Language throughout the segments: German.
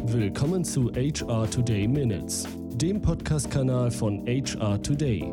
Willkommen zu HR Today Minutes, dem Podcast-Kanal von HR Today.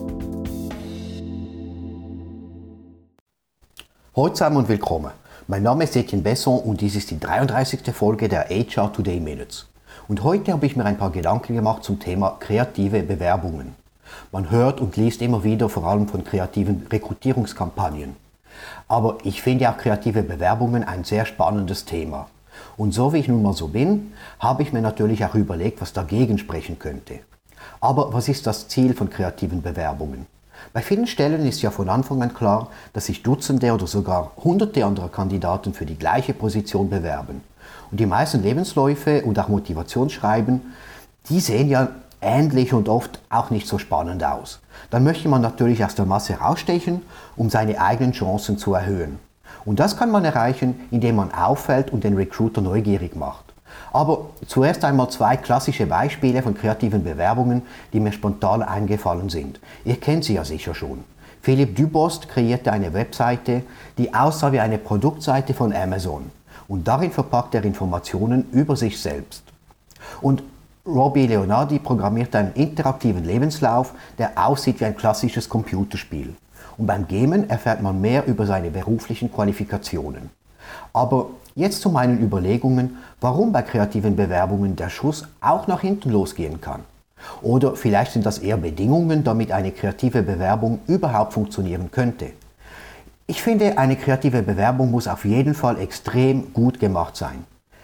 Hallo zusammen und willkommen. Mein Name ist Etienne Besson und dies ist die 33. Folge der HR Today Minutes. Und heute habe ich mir ein paar Gedanken gemacht zum Thema kreative Bewerbungen. Man hört und liest immer wieder vor allem von kreativen Rekrutierungskampagnen. Aber ich finde auch kreative Bewerbungen ein sehr spannendes Thema. Und so wie ich nun mal so bin, habe ich mir natürlich auch überlegt, was dagegen sprechen könnte. Aber was ist das Ziel von kreativen Bewerbungen? Bei vielen Stellen ist ja von Anfang an klar, dass sich Dutzende oder sogar Hunderte anderer Kandidaten für die gleiche Position bewerben. Und die meisten Lebensläufe und auch Motivationsschreiben, die sehen ja ähnlich und oft auch nicht so spannend aus. Dann möchte man natürlich aus der Masse herausstechen, um seine eigenen Chancen zu erhöhen. Und das kann man erreichen, indem man auffällt und den Recruiter neugierig macht. Aber zuerst einmal zwei klassische Beispiele von kreativen Bewerbungen, die mir spontan eingefallen sind. Ihr kennt sie ja sicher schon. Philipp Dubost kreierte eine Webseite, die aussah wie eine Produktseite von Amazon. Und darin verpackt er Informationen über sich selbst. Und Robbie Leonardi programmiert einen interaktiven Lebenslauf, der aussieht wie ein klassisches Computerspiel. Und beim Gamen erfährt man mehr über seine beruflichen Qualifikationen. Aber jetzt zu meinen Überlegungen, warum bei kreativen Bewerbungen der Schuss auch nach hinten losgehen kann. Oder vielleicht sind das eher Bedingungen, damit eine kreative Bewerbung überhaupt funktionieren könnte. Ich finde, eine kreative Bewerbung muss auf jeden Fall extrem gut gemacht sein.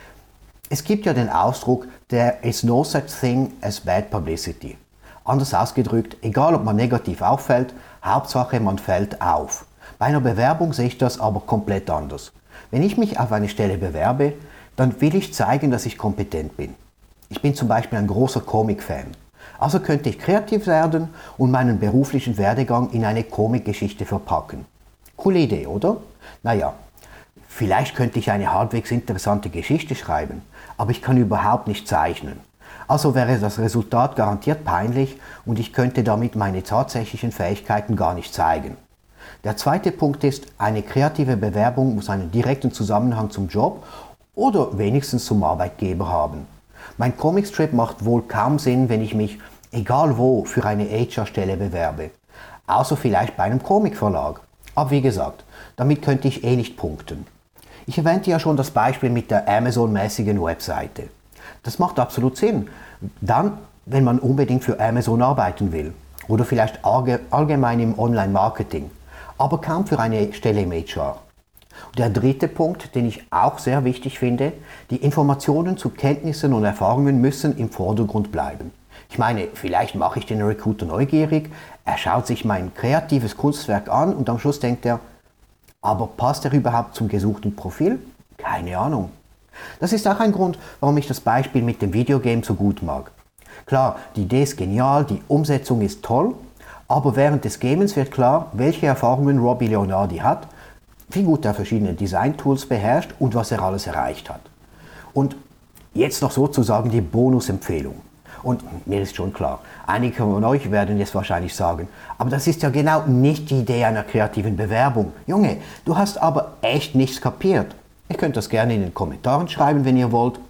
Es gibt ja den Ausdruck, there is no such thing as bad publicity. Anders ausgedrückt, egal ob man negativ auffällt, Hauptsache man fällt auf. Bei einer Bewerbung sehe ich das aber komplett anders. Wenn ich mich auf eine Stelle bewerbe, dann will ich zeigen, dass ich kompetent bin. Ich bin zum Beispiel ein großer Comic-Fan. Also könnte ich kreativ werden und meinen beruflichen Werdegang in eine Comic-Geschichte verpacken. Coole Idee, oder? Naja, vielleicht könnte ich eine halbwegs interessante Geschichte schreiben, aber ich kann überhaupt nicht zeichnen. Also wäre das Resultat garantiert peinlich und ich könnte damit meine tatsächlichen Fähigkeiten gar nicht zeigen. Der zweite Punkt ist, eine kreative Bewerbung muss einen direkten Zusammenhang zum Job oder wenigstens zum Arbeitgeber haben. Mein Comicstrip macht wohl kaum Sinn, wenn ich mich, egal wo, für eine HR-Stelle bewerbe. Außer vielleicht bei einem Comicverlag. Aber wie gesagt, damit könnte ich eh nicht punkten. Ich erwähnte ja schon das Beispiel mit der Amazon-mäßigen Webseite. Das macht absolut Sinn. Dann, wenn man unbedingt für Amazon arbeiten will. Oder vielleicht allgemein im Online-Marketing. Aber kaum für eine Stelle im HR. Und der dritte Punkt, den ich auch sehr wichtig finde, die Informationen zu Kenntnissen und Erfahrungen müssen im Vordergrund bleiben. Ich meine, vielleicht mache ich den Recruiter neugierig, er schaut sich mein kreatives Kunstwerk an und am Schluss denkt er, aber passt er überhaupt zum gesuchten Profil? Keine Ahnung. Das ist auch ein Grund, warum ich das Beispiel mit dem Videogame so gut mag. Klar, die Idee ist genial, die Umsetzung ist toll, aber während des Gamens wird klar, welche Erfahrungen Robbie Leonardi hat, wie gut er verschiedene Design-Tools beherrscht und was er alles erreicht hat. Und jetzt noch sozusagen die Bonusempfehlung. Und mir ist schon klar, einige von euch werden jetzt wahrscheinlich sagen, aber das ist ja genau nicht die Idee einer kreativen Bewerbung. Junge, du hast aber echt nichts kapiert. Ihr könnt das gerne in den Kommentaren schreiben, wenn ihr wollt.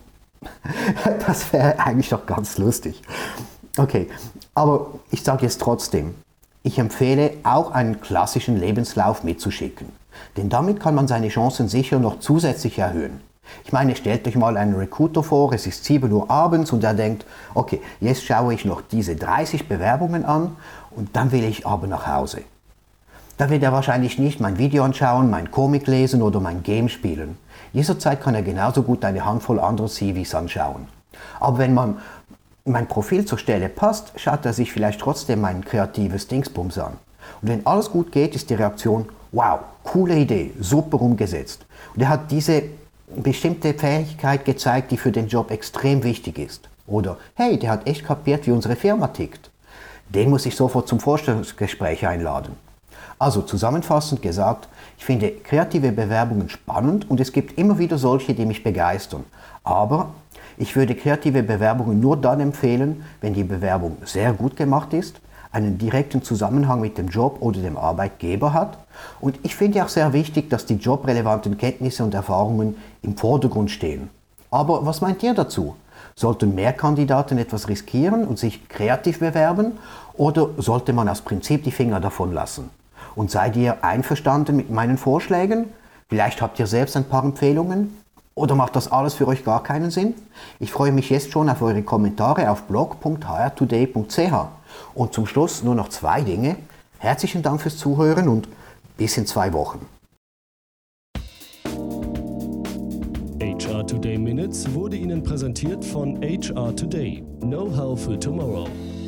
Das wäre eigentlich doch ganz lustig. Okay, aber ich sage jetzt trotzdem, ich empfehle auch einen klassischen Lebenslauf mitzuschicken. Denn damit kann man seine Chancen sicher noch zusätzlich erhöhen. Ich meine, stellt euch mal einen Recruiter vor, es ist 7 Uhr abends und er denkt, okay, jetzt schaue ich noch diese 30 Bewerbungen an und dann will ich aber nach Hause. Da wird er wahrscheinlich nicht mein Video anschauen, mein Comic lesen oder mein Game spielen. Jederzeit kann er genauso gut eine Handvoll anderer CVs anschauen. Aber wenn mein Profil zur Stelle passt, schaut er sich vielleicht trotzdem mein kreatives Dingsbums an. Und wenn alles gut geht, ist die Reaktion, wow, coole Idee, super umgesetzt. Und er hat diese bestimmte Fähigkeit gezeigt, die für den Job extrem wichtig ist. Oder, hey, der hat echt kapiert, wie unsere Firma tickt. Den muss ich sofort zum Vorstellungsgespräch einladen. Also zusammenfassend gesagt, ich finde kreative Bewerbungen spannend und es gibt immer wieder solche, die mich begeistern. Aber ich würde kreative Bewerbungen nur dann empfehlen, wenn die Bewerbung sehr gut gemacht ist, einen direkten Zusammenhang mit dem Job oder dem Arbeitgeber hat. Und ich finde auch sehr wichtig, dass die jobrelevanten Kenntnisse und Erfahrungen im Vordergrund stehen. Aber was meint ihr dazu? Sollten mehr Kandidaten etwas riskieren und sich kreativ bewerben oder sollte man aus Prinzip die Finger davon lassen? Und seid ihr einverstanden mit meinen Vorschlägen? Vielleicht habt ihr selbst ein paar Empfehlungen? Oder macht das alles für euch gar keinen Sinn? Ich freue mich jetzt schon auf eure Kommentare auf blog.hrtoday.ch. Und zum Schluss nur noch 2 Dinge. Herzlichen Dank fürs Zuhören und bis in 2 Wochen. HR Today Minutes wurde Ihnen präsentiert von HR Today. Know-how für tomorrow.